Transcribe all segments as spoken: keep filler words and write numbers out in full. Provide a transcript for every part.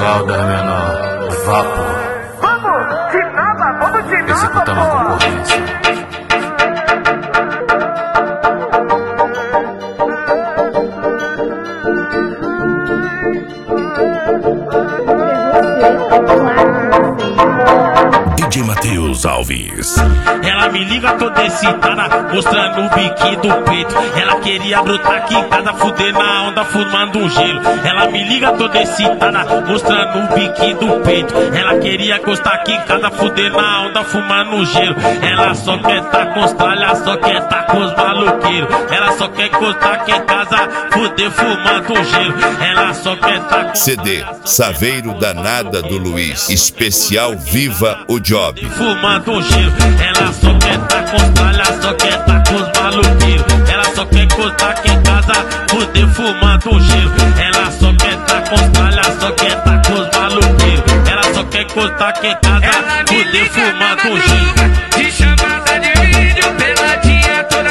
Caldas menor, vapor. Vamos, de nada, vamos de nada. Executando a concorrência. D J Matheus Alves. Ela me liga toda excitada, mostrando o biquinho do peito. Ela queria brotar aqui em casa, fuder na onda, fumando um gelo. Ela me liga toda excitada, mostrando o biquinho do peito. Ela queria encostar aqui em casa, fuder na onda, fumando um gelo. Ela só quer tá com os tralha, só quer tá com os maloqueiros. Ela só quer encostar aqui em casa, fuder fumando um gelo. Ela só quer tá com C D Saveiro Danada do Luiz. Especial Viva o Job. Fumando um gelo. Ela só quer tá com os tralha, só quer tá com os maloqueiros. Ela só quer encostar aqui em casa, fuder fumando um gelo. Ela só quer tá com os tralha, só quer tá com os maloqueiros. Ela só quer encostar aqui em casa, fuder fumando um gelo. De chamada de vídeo, peladinha toda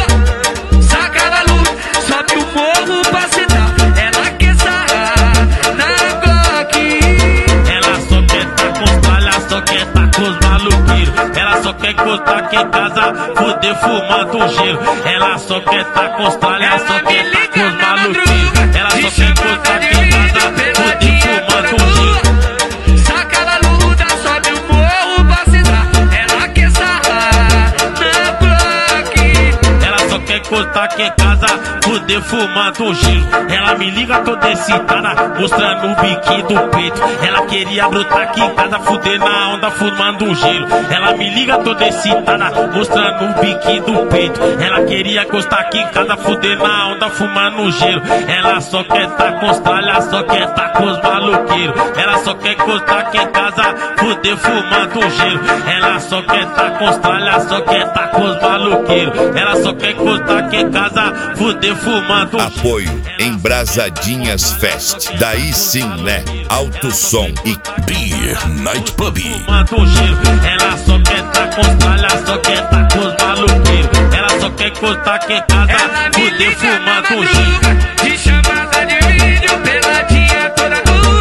nua. Saca da luz, sobe o morro pra citar. Ela quer sarrar na Glock. Ela só quer tá com os tralha, só quer tá com os maloqueiros. Ela só quer encostar aqui em casa, fuder fumando um gelo. Ela só quer tá com os tralha, só quer tá com os maloqueiros. Ela só quer encostar aqui em casa, fuder fumando um gelo. Saca da luta, sobe o morro pra citar. Ela quer sarrar na Glock. Ela só quer encostar aqui em casa, fuder fumando um gelo. Ela me liga toda excitada, mostrando o biquinho do peito. Ela queria brotar aqui em casa, fuder na onda, fumando um gelo. Ela me liga toda excitada, mostrando o biquinho do peito. Ela queria encostar aqui em casa, fuder na onda, fumando um gelo. Ela só quer tá com os tralha, só quer tá com os maloqueiros. Ela só quer encostar aqui em casa, fuder fumando um gelo. Ela só quer tá com os tralha, só quer tá com os maloqueiros. Ela só quer encostar aqui em casa, fuder fumando um gelo. Apoio Embrasadinhas Fest. Daí sim, né? Alto Som e Beer Night Pub. Fumando um gelo. Ela só quer tá com os tralha, só quer tá com os maloqueiros. Ela só quer encostar aqui em casa, fuder fumando um gelo. De chamada de vídeo, peladinha toda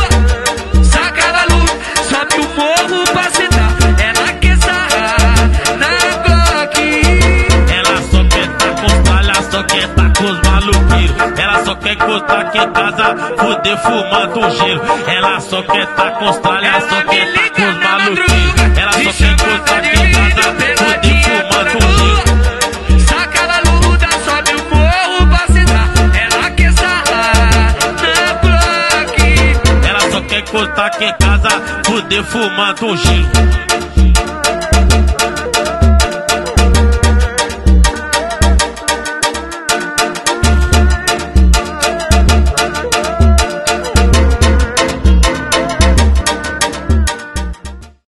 nua. Saca da luz, sobe o morro pra citar. Ela quer sarrar na Glock. Ela só quer tá com os tralha, só quer tá com os maloqueiros. Ela só quer encostar aqui em casa, fuder fumando um gelo. Ela só quer tá com os tralha, só quer tá com os maloqueiros. Ela só quer encostar aqui em casa, fuder fumando um gelo. Saca da luta, sobe o morro pra citar. Ela quer sarrar na Glock. Ela só quer encostar aqui em casa, fuder fumando um gelo.